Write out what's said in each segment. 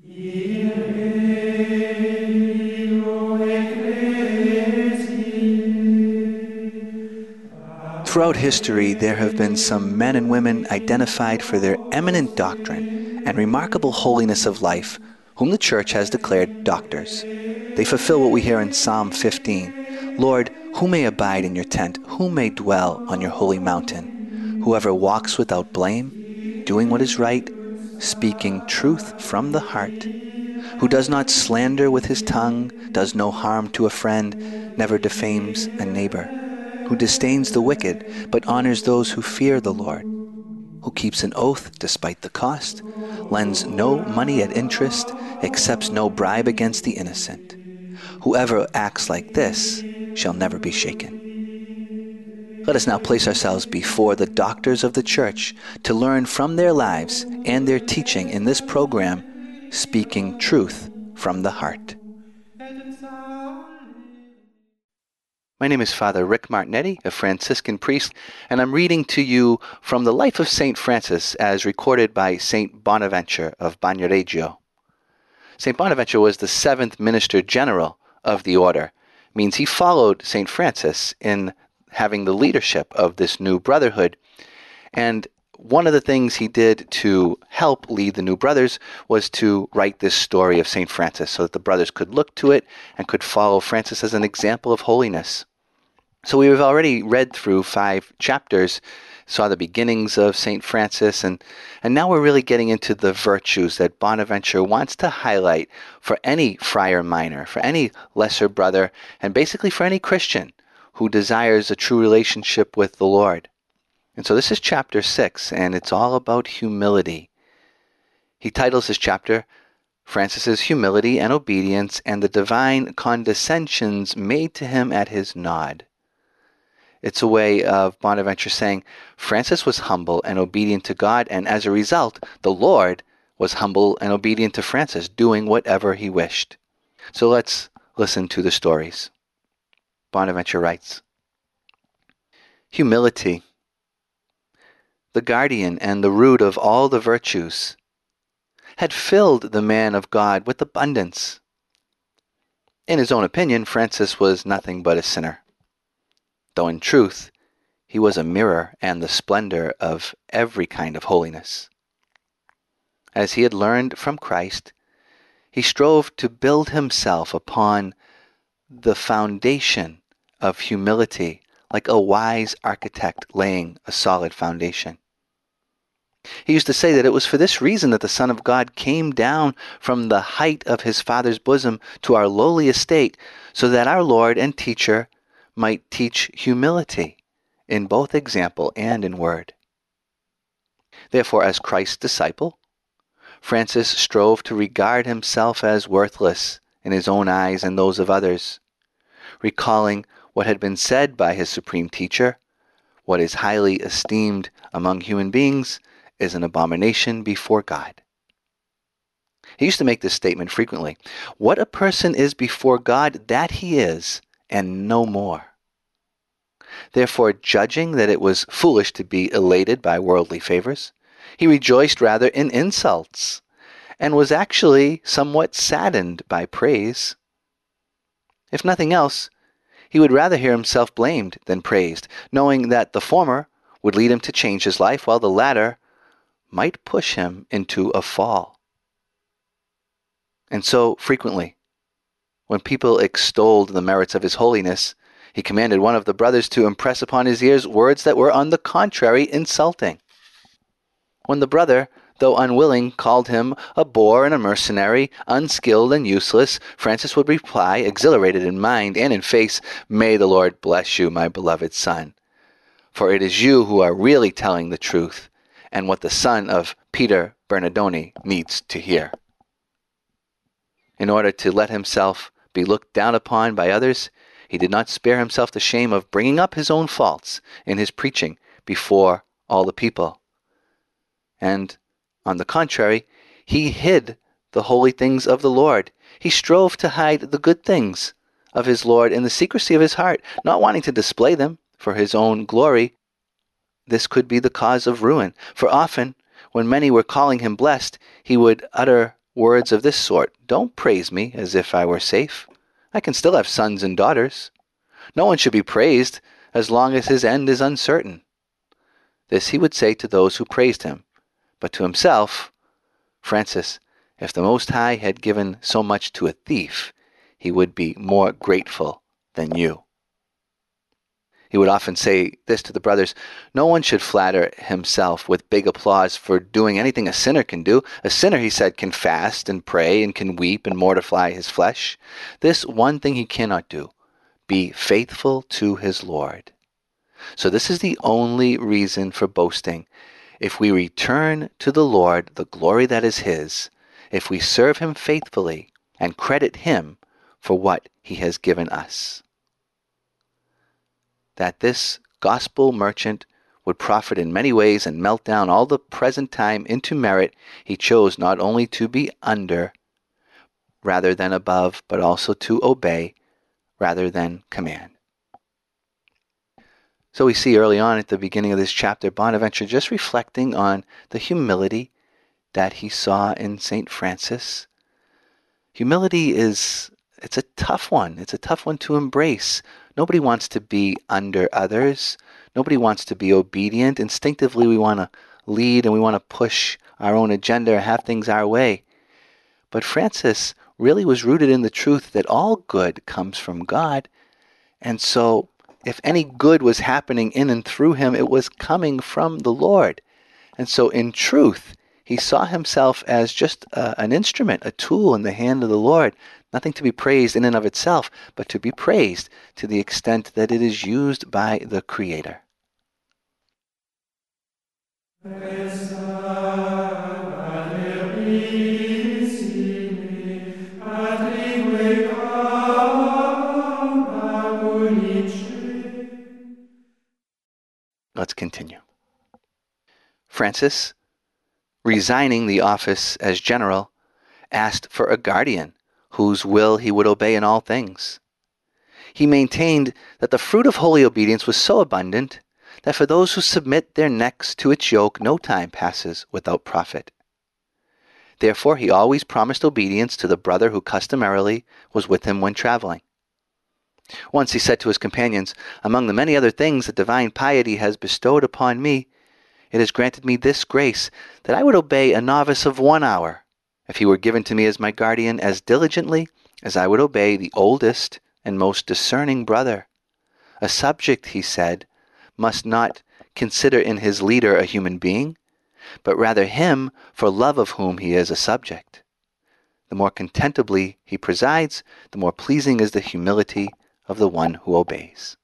Throughout history, there have been some men and women identified for their eminent doctrine and remarkable holiness of life, whom the Church has declared doctors. They fulfill what we hear in Psalm 15. Lord, who may abide in your tent? Who may dwell on your holy mountain? Whoever walks without blame, doing what is right, speaking truth from the heart, who does not slander with his tongue, does no harm to a friend, never defames a neighbor, who disdains the wicked, but honors those who fear the Lord, who keeps an oath despite the cost, lends no money at interest, accepts no bribe against the innocent. Whoever acts like this shall never be shaken. Let us now place ourselves before the doctors of the Church to learn from their lives and their teaching in this program, Speaking Truth from the Heart. My name is Father Rick Martinetti, a Franciscan priest, and I'm reading to you from the life of St. Francis as recorded by St. Bonaventure of Bagnoregio. St. Bonaventure was the 7th Minister General of the order. It means he followed St. Francis in having the leadership of this new brotherhood. And one of the things he did to help lead the new brothers was to write this story of St. Francis so that the brothers could look to it and could follow Francis as an example of holiness. So we've already read through 5 chapters, saw the beginnings of St. Francis, and now we're really getting into the virtues that Bonaventure wants to highlight for any friar minor, for any lesser brother, and basically for any Christian who desires a true relationship with the Lord. And so this is chapter 6, and it's all about humility. He titles this chapter, Francis's Humility and Obedience and the Divine Condescensions Made to Him at His Nod. It's a way of Bonaventure saying Francis was humble and obedient to God, and as a result, the Lord was humble and obedient to Francis, doing whatever he wished. So let's listen to the stories. Bonaventure writes, Humility, the guardian and the root of all the virtues, had filled the man of God with abundance. In his own opinion, Francis was nothing but a sinner, though in truth he was a mirror and the splendor of every kind of holiness. As he had learned from Christ, he strove to build himself upon the foundation of humility, like a wise architect laying a solid foundation. He used to say that it was for this reason that the Son of God came down from the height of his Father's bosom to our lowly estate, so that our Lord and Teacher might teach humility in both example and in word. Therefore, as Christ's disciple, Francis strove to regard himself as worthless in his own eyes and those of others, recalling what had been said by his supreme teacher, what is highly esteemed among human beings is an abomination before God. He used to make this statement frequently. What a person is before God, that he is, and no more. Therefore, judging that it was foolish to be elated by worldly favors, he rejoiced rather in insults, and was actually somewhat saddened by praise. If nothing else, he would rather hear himself blamed than praised, knowing that the former would lead him to change his life, while the latter might push him into a fall. And so, frequently, when people extolled the merits of his holiness, he commanded one of the brothers to impress upon his ears words that were on the contrary insulting. When the brother, though unwilling, called him a boor and a mercenary, unskilled and useless, Francis would reply, exhilarated in mind and in face, May the Lord bless you, my beloved son, for it is you who are really telling the truth, and what the son of Peter Bernardoni needs to hear. In order to let himself be looked down upon by others, he did not spare himself the shame of bringing up his own faults in his preaching before all the people. And, on the contrary, he hid the holy things of the Lord. He strove to hide the good things of his Lord in the secrecy of his heart, not wanting to display them for his own glory. This could be the cause of ruin, for often, when many were calling him blessed, he would utter words of this sort, "Don't praise me as if I were safe. I can still have sons and daughters. No one should be praised as long as his end is uncertain." This he would say to those who praised him, but to himself, "Francis, if the Most High had given so much to a thief, he would be more grateful than you." He would often say this to the brothers: "No one should flatter himself with big applause for doing anything a sinner can do. A sinner," he said, "can fast and pray and can weep and mortify his flesh. This one thing he cannot do: be faithful to his Lord." So this is the only reason for boasting. If we return to the Lord the glory that is his, if we serve him faithfully and credit him for what he has given us. That this gospel merchant would profit in many ways and melt down all the present time into merit, he chose not only to be under rather than above, but also to obey rather than command. So we see early on at the beginning of this chapter, Bonaventure just reflecting on the humility that he saw in St. Francis. Humility it's a tough one. It's a tough one to embrace. Nobody wants to be under others. Nobody wants to be obedient. Instinctively, we want to lead and we want to push our own agenda or have things our way. But Francis really was rooted in the truth that all good comes from God. And so if any good was happening in and through him, it was coming from the Lord. And so in truth, he saw himself as just an instrument, a tool in the hand of the Lord, nothing to be praised in and of itself, but to be praised to the extent that it is used by the Creator. Let's continue. Francis, resigning the office as general, asked for a guardian whose will he would obey in all things. He maintained that the fruit of holy obedience was so abundant that for those who submit their necks to its yoke, no time passes without profit. Therefore, he always promised obedience to the brother who customarily was with him when traveling. Once he said to his companions, "Among the many other things that divine piety has bestowed upon me, it has granted me this grace, that I would obey a novice of 1 hour, if he were given to me as my guardian, as diligently as I would obey the oldest and most discerning brother. A subject," he said, "must not consider in his leader a human being, but rather him for love of whom he is a subject. The more contentably he presides, the more pleasing is the humility of the one who obeys."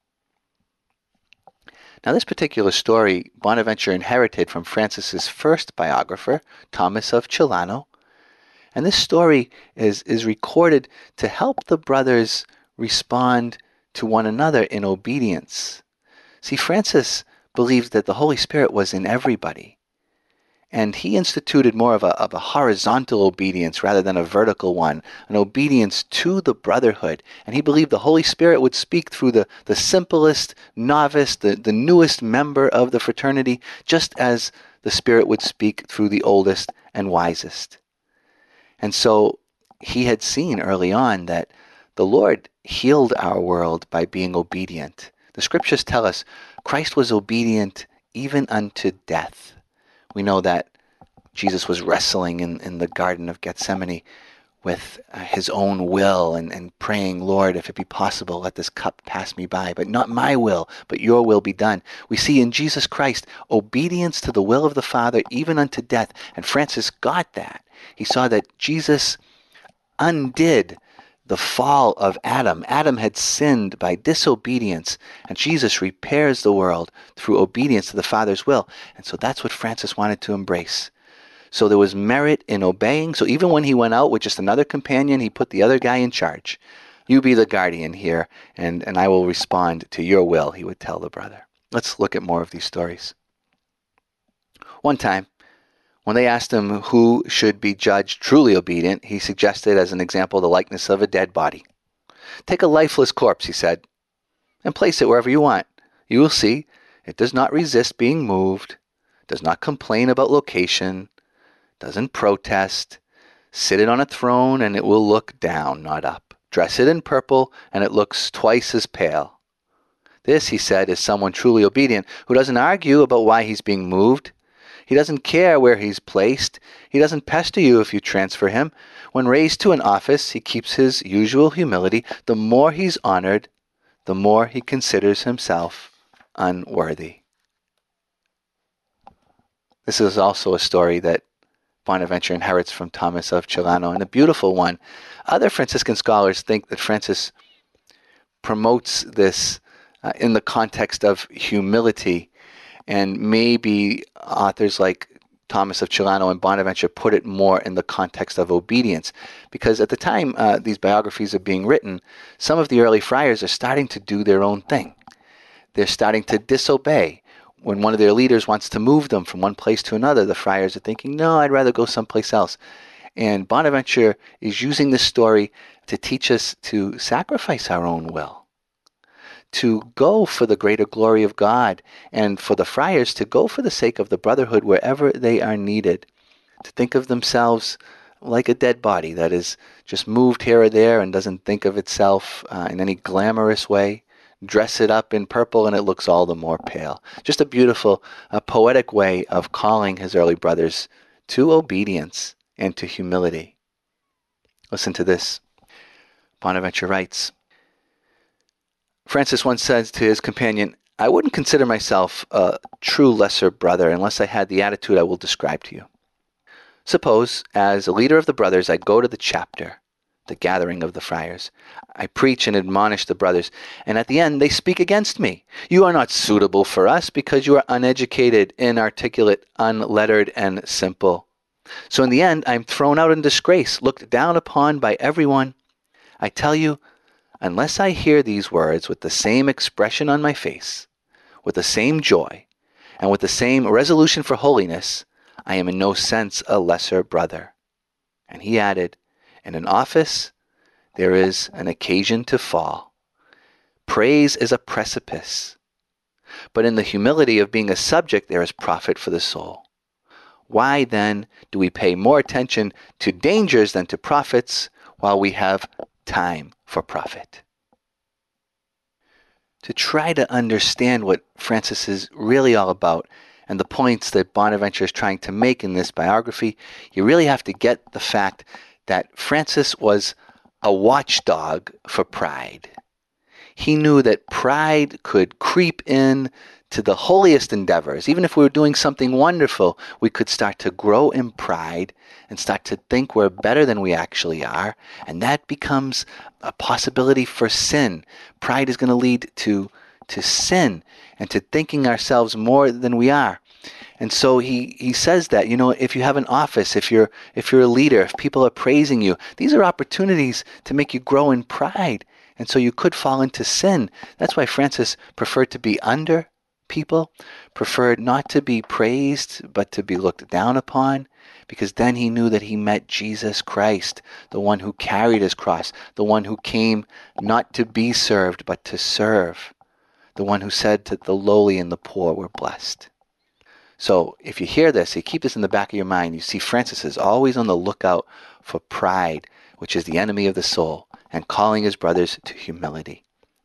Now this particular story Bonaventure inherited from Francis's first biographer, Thomas of Celano, and this story is recorded to help the brothers respond to one another in obedience. See, Francis believed that the Holy Spirit was in everybody, and he instituted more of a horizontal obedience rather than a vertical one, an obedience to the brotherhood. And he believed the Holy Spirit would speak through the simplest novice, the newest member of the fraternity, just as the Spirit would speak through the oldest and wisest. And so he had seen early on that the Lord healed our world by being obedient. The scriptures tell us Christ was obedient even unto death. We know that Jesus was wrestling in the Garden of Gethsemane with his own will and praying, "Lord, if it be possible, let this cup pass me by, but not my will, but your will be done." We see in Jesus Christ obedience to the will of the Father even unto death. And Francis got that. He saw that Jesus undid the fall of Adam. Adam had sinned by disobedience, and Jesus repairs the world through obedience to the Father's will. And so that's what Francis wanted to embrace. So there was merit in obeying. So even when he went out with just another companion, he put the other guy in charge. "You be the guardian here, and I will respond to your will," he would tell the brother. Let's look at more of these stories. One time, when they asked him who should be judged truly obedient, he suggested as an example the likeness of a dead body. "Take a lifeless corpse," he said, "and place it wherever you want. You will see it does not resist being moved, does not complain about location, doesn't protest, Sit it on a throne, and it will look down, not up. Dress it in purple, and it looks twice as pale. This, he said, is someone truly obedient who doesn't argue about why he's being moved. He doesn't care where he's placed. He doesn't pester you if you transfer him. When raised to an office, he keeps his usual humility. The more he's honored, the more he considers himself unworthy. This is also a story that Bonaventure inherits from Thomas of Celano, and a beautiful one. Other Franciscan scholars think that Francis promotes this in the context of humility, and maybe authors like Thomas of Celano and Bonaventure put it more in the context of obedience, because at the time these biographies are being written, some of the early friars are starting to do their own thing. They're starting to disobey. When one of their leaders wants to move them from one place to another, the friars are thinking, no, I'd rather go someplace else. And Bonaventure is using this story to teach us to sacrifice our own will, to go for the greater glory of God, and for the friars to go for the sake of the brotherhood wherever they are needed, to think of themselves like a dead body that is just moved here or there and doesn't think of itself in any glamorous way. Dress it up in purple and it looks all the more pale. Just a beautiful, poetic way of calling his early brothers to obedience and to humility. Listen to this. Bonaventure writes, Francis once said to his companion, I wouldn't consider myself a true lesser brother unless I had the attitude I will describe to you. Suppose, as a leader of the brothers, I go to the chapter, the gathering of the friars. I preach and admonish the brothers, and at the end they speak against me. You are not suitable for us because you are uneducated, inarticulate, unlettered, and simple. So in the end, I am thrown out in disgrace, looked down upon by everyone. I tell you, unless I hear these words with the same expression on my face, with the same joy, and with the same resolution for holiness, I am in no sense a lesser brother. And he added, in an office, there is an occasion to fall. Praise is a precipice. But in the humility of being a subject, there is profit for the soul. Why, then, do we pay more attention to dangers than to profits while we have time for profit? To try to understand what Francis is really all about and the points that Bonaventure is trying to make in this biography, you really have to get the fact that Francis was a watchdog for pride. He knew that pride could creep in to the holiest endeavors. Even if we were doing something wonderful, we could start to grow in pride and start to think we're better than we actually are. And that becomes a possibility for sin. Pride is going to lead to sin and to thinking ourselves more than we are. And so he says that, if you have an office, if you're a leader, if people are praising you, these are opportunities to make you grow in pride. And so you could fall into sin. That's why Francis preferred to be under people, preferred not to be praised, but to be looked down upon, because then he knew that he met Jesus Christ, the one who carried his cross, the one who came not to be served, but to serve, the one who said that the lowly and the poor were blessed. So if you hear this, you keep this in the back of your mind. You see Francis is always on the lookout for pride, which is the enemy of the soul, and calling his brothers to humility.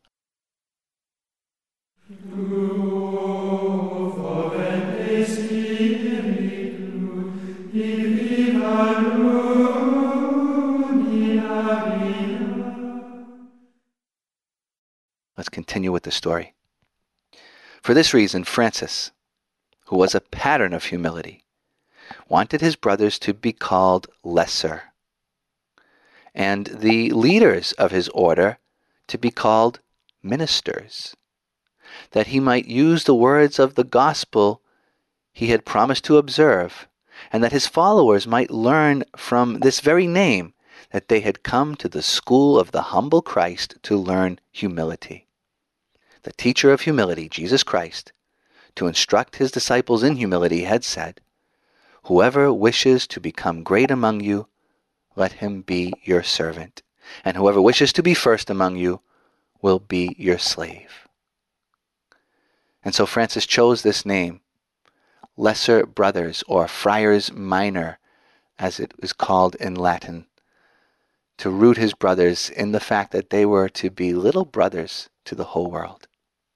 Let's continue with the story. For this reason, Francis, who was a pattern of humility, wanted his brothers to be called lesser, and the leaders of his order to be called ministers, that he might use the words of the gospel he had promised to observe, and that his followers might learn from this very name that they had come to the school of the humble Christ to learn humility. The teacher of humility, Jesus Christ, to instruct his disciples in humility, had said, "Whoever wishes to become great among you, let him be your servant, and whoever wishes to be first among you will be your slave." And so Francis chose this name, Lesser Brothers, or Friars Minor, as it is called in Latin, to root his brothers in the fact that they were to be little brothers to the whole world.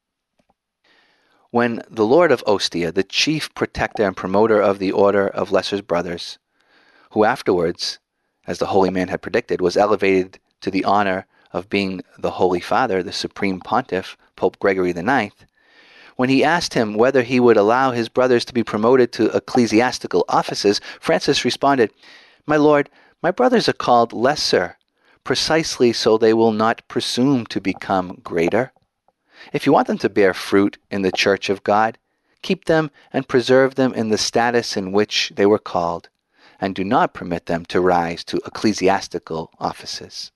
When the Lord of Ostia, the chief protector and promoter of the order of Lesser's brothers, who afterwards, as the holy man had predicted, was elevated to the honor of being the Holy Father, the Supreme Pontiff, Pope Gregory IX, when he asked him whether he would allow his brothers to be promoted to ecclesiastical offices, Francis responded, "My lord, my brothers are called lesser, precisely so they will not presume to become greater. If you want them to bear fruit in the Church of God, keep them and preserve them in the status in which they were called, and do not permit them to rise to ecclesiastical offices."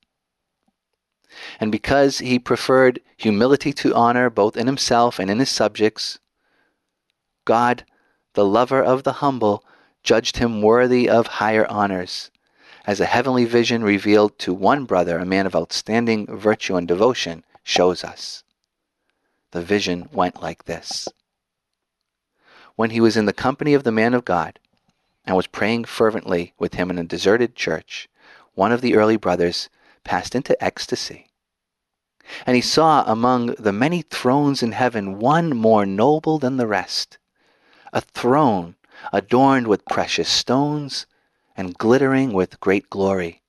And because he preferred humility to honor both in himself and in his subjects, God, the lover of the humble, judged him worthy of higher honors, as a heavenly vision revealed to one brother, a man of outstanding virtue and devotion, shows us. The vision went like this. When he was in the company of the man of God, and was praying fervently with him in a deserted church, one of the early brothers passed into ecstasy. And he saw among the many thrones in heaven one more noble than the rest, a throne adorned with precious stones and glittering with great glory.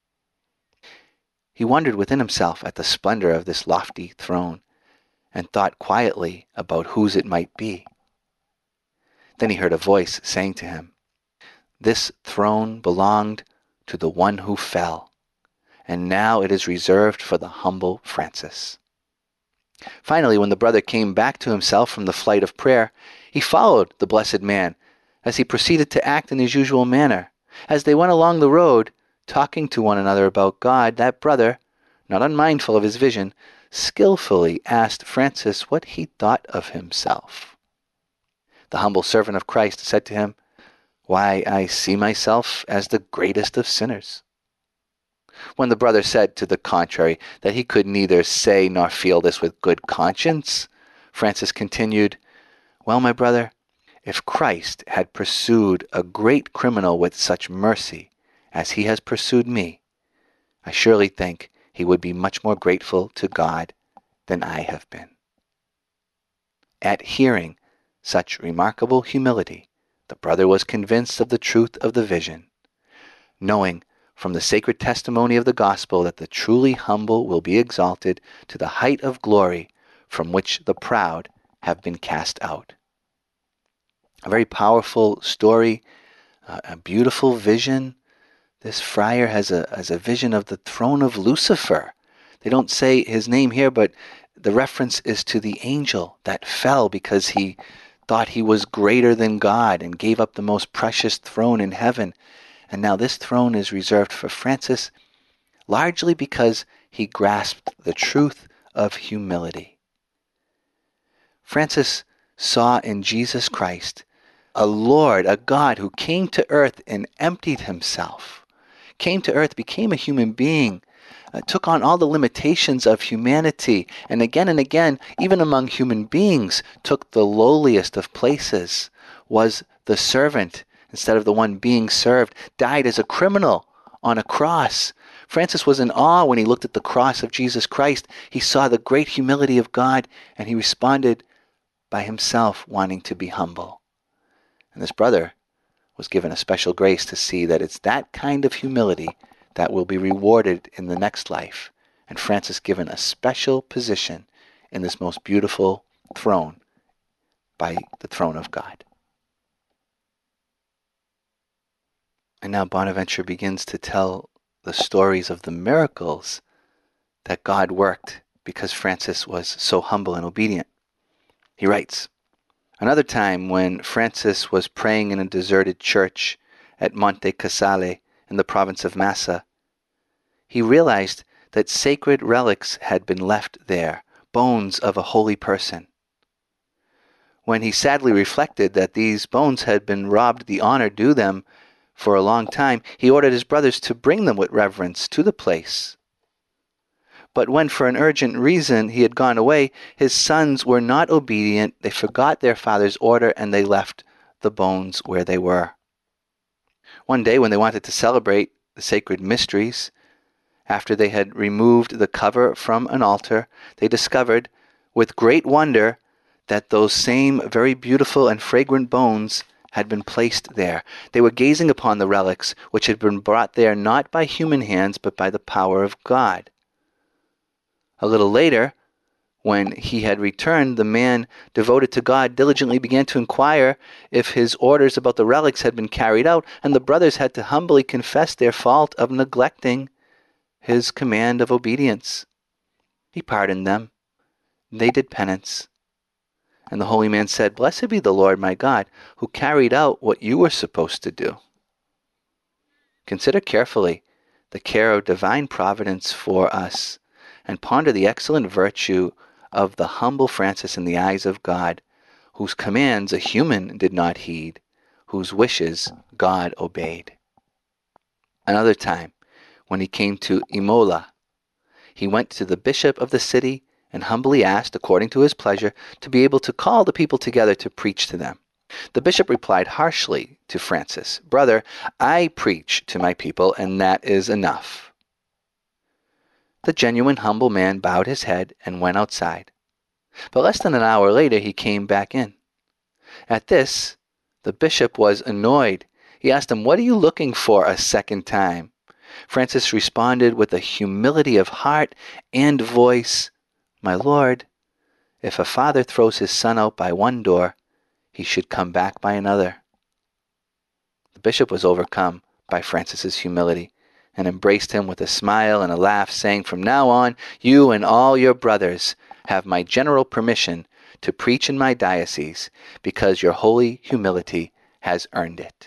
He wondered within himself at the splendor of this lofty throne, and thought quietly about whose it might be. Then he heard a voice saying to him, "This throne belonged to the one who fell, and now it is reserved for the humble Francis." Finally, when the brother came back to himself from the flight of prayer, he followed the blessed man as he proceeded to act in his usual manner. As they went along the road, talking to one another about God, that brother, not unmindful of his vision, skillfully asked Francis what he thought of himself. The humble servant of Christ said to him, "Why, I see myself as the greatest of sinners." When the brother said to the contrary that he could neither say nor feel this with good conscience, Francis continued, "Well, my brother, if Christ had pursued a great criminal with such mercy as he has pursued me, I surely think he would be much more grateful to God than I have been." At hearing such remarkable humility, the brother was convinced of the truth of the vision, knowing from the sacred testimony of the gospel that the truly humble will be exalted to the height of glory from which the proud have been cast out. A very powerful story, a beautiful vision. This friar has a vision of the throne of Lucifer. They don't say his name here, but the reference is to the angel that fell because he thought he was greater than God and gave up the most precious throne in heaven. And now this throne is reserved for Francis, largely because he grasped the truth of humility. Francis saw in Jesus Christ a Lord, a God who came to earth and emptied himself, came to earth, became a human being, took on all the limitations of humanity, and again, even among human beings, took the lowliest of places, was the servant instead of the one being served, died as a criminal on a cross. Francis was in awe when he looked at the cross of Jesus Christ. He saw the great humility of God, and he responded by himself wanting to be humble. And this brother was given a special grace to see that it's that kind of humility that will be rewarded in the next life. And Francis given a special position in this most beautiful throne by the throne of God. And now Bonaventure begins to tell the stories of the miracles that God worked because Francis was so humble and obedient. He writes, "Another time when Francis was praying in a deserted church at Monte Casale in the province of Massa, he realized that sacred relics had been left there, bones of a holy person. When he sadly reflected that these bones had been robbed the honor due them for a long time, he ordered his brothers to bring them with reverence to the place. But when for an urgent reason he had gone away, his sons were not obedient, they forgot their father's order, and they left the bones where they were. One day when they wanted to celebrate the sacred mysteries, after they had removed the cover from an altar, they discovered with great wonder that those same very beautiful and fragrant bones had been placed there. They were gazing upon the relics which had been brought there not by human hands but by the power of God. A little later, when he had returned, the man devoted to God diligently began to inquire if his orders about the relics had been carried out, and the brothers had to humbly confess their fault of neglecting his command of obedience. He pardoned them. They did penance. And the holy man said, "Blessed be the Lord my God, who carried out what you were supposed to do." Consider carefully the care of divine providence for us, and ponder the excellent virtue of the humble Francis in the eyes of God, whose commands a human did not heed, whose wishes God obeyed. Another time, when he came to Imola, he went to the bishop of the city and humbly asked, according to his pleasure, to be able to call the people together to preach to them. The bishop replied harshly to Francis, "Brother, I preach to my people, and that is enough." The genuine humble man bowed his head and went outside. But less than an hour later he came back in. At this, the bishop was annoyed. He asked him, "What are you looking for a second time?" Francis responded with a humility of heart and voice, "My lord, if a father throws his son out by one door, he should come back by another." The bishop was overcome by Francis's humility and embraced him with a smile and a laugh, saying, "From now on, you and all your brothers have my general permission to preach in my diocese, because your holy humility has earned it."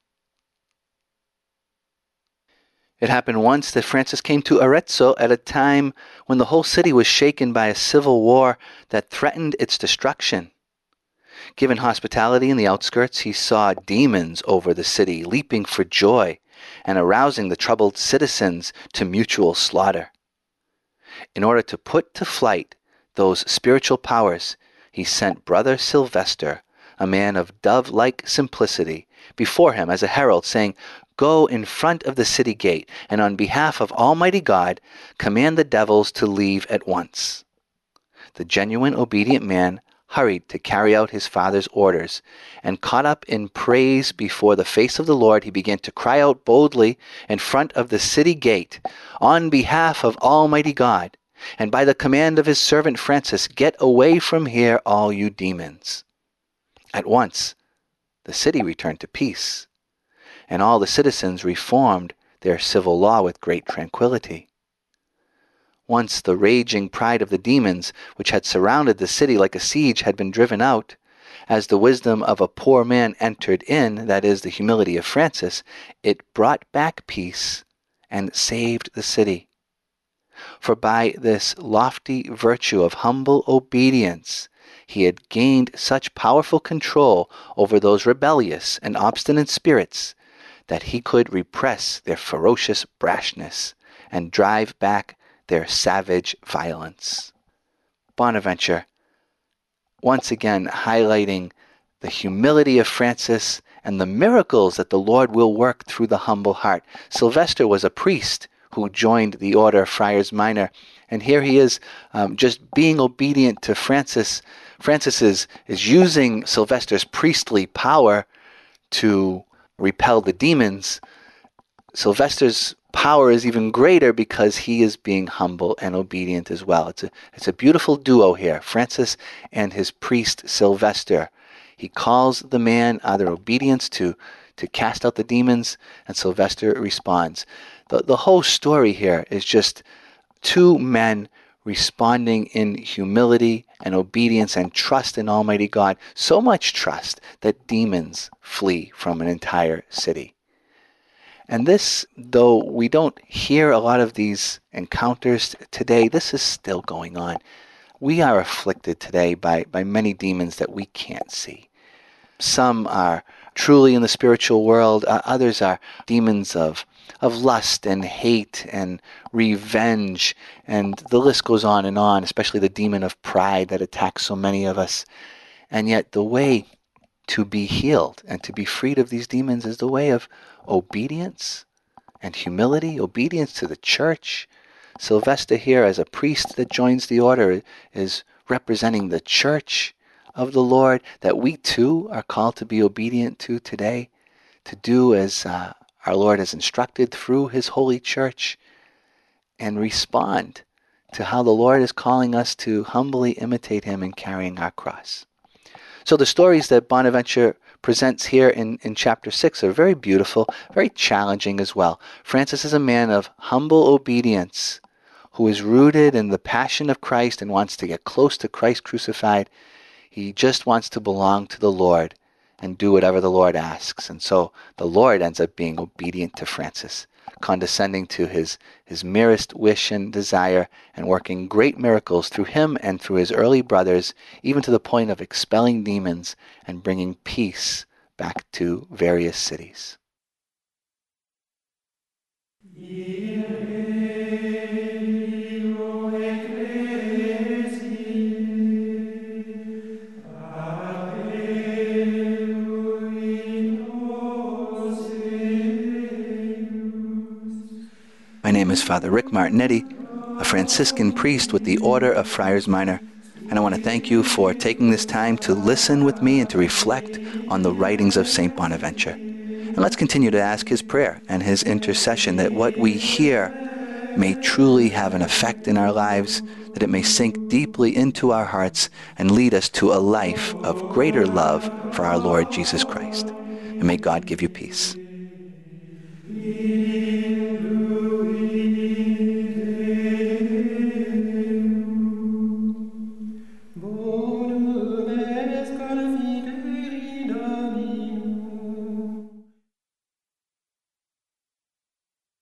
It happened once that Francis came to Arezzo at a time when the whole city was shaken by a civil war that threatened its destruction. Given hospitality in the outskirts, he saw demons over the city, leaping for joy and arousing the troubled citizens to mutual slaughter. In order to put to flight those spiritual powers, he sent Brother Sylvester, a man of dove-like simplicity, before him as a herald, saying, "Go in front of the city gate, and on behalf of Almighty God, command the devils to leave at once." The genuine obedient man hurried to carry out his father's orders, and caught up in praise before the face of the Lord, he began to cry out boldly in front of the city gate, "On behalf of Almighty God, and by the command of his servant Francis, get away from here, all you demons." At once, the city returned to peace, and all the citizens reformed their civil law with great tranquility. Once the raging pride of the demons, which had surrounded the city like a siege, had been driven out, as the wisdom of a poor man entered in, that is, the humility of Francis, it brought back peace and saved the city. For by this lofty virtue of humble obedience, he had gained such powerful control over those rebellious and obstinate spirits that he could repress their ferocious brashness and drive back their savage violence. Bonaventure, once again highlighting the humility of Francis and the miracles that the Lord will work through the humble heart. Sylvester was a priest who joined the order of Friars Minor, and here he is just being obedient to Francis. Francis is using Sylvester's priestly power to repel the demons. Sylvester's power is even greater because he is being humble and obedient as well. It's a beautiful duo here, Francis and his priest Sylvester. He calls the man out of obedience to cast out the demons, and Sylvester responds. The whole story here is just two men responding in humility and obedience and trust in Almighty God. So much trust that demons flee from an entire city. And this, though we don't hear a lot of these encounters today, this is still going on. We are afflicted today by many demons that we can't see. Some are truly in the spiritual world. Others are demons of lust and hate and revenge. And the list goes on, especially the demon of pride that attacks so many of us. And yet the way to be healed and to be freed of these demons is the way of obedience and humility, obedience to the church. Sylvester here, as a priest that joins the order, is representing the church of the Lord that we too are called to be obedient to today, to do as our Lord has instructed through his holy church, and respond to how the Lord is calling us to humbly imitate him in carrying our cross. So the stories that Bonaventure presents here in chapter 6 are very beautiful, very challenging as well. Francis is a man of humble obedience who is rooted in the passion of Christ and wants to get close to Christ crucified. He just wants to belong to the Lord and do whatever the Lord asks. And so the Lord ends up being obedient to Francis, condescending to his merest wish and desire, and working great miracles through him and through his early brothers, even to the point of expelling demons and bringing peace back to various cities. My name is Father Rick Martinetti, a Franciscan priest with the Order of Friars Minor, and I want to thank you for taking this time to listen with me and to reflect on the writings of St. Bonaventure. And let's continue to ask his prayer and his intercession that what we hear may truly have an effect in our lives, that it may sink deeply into our hearts and lead us to a life of greater love for our Lord Jesus Christ. And may God give you peace.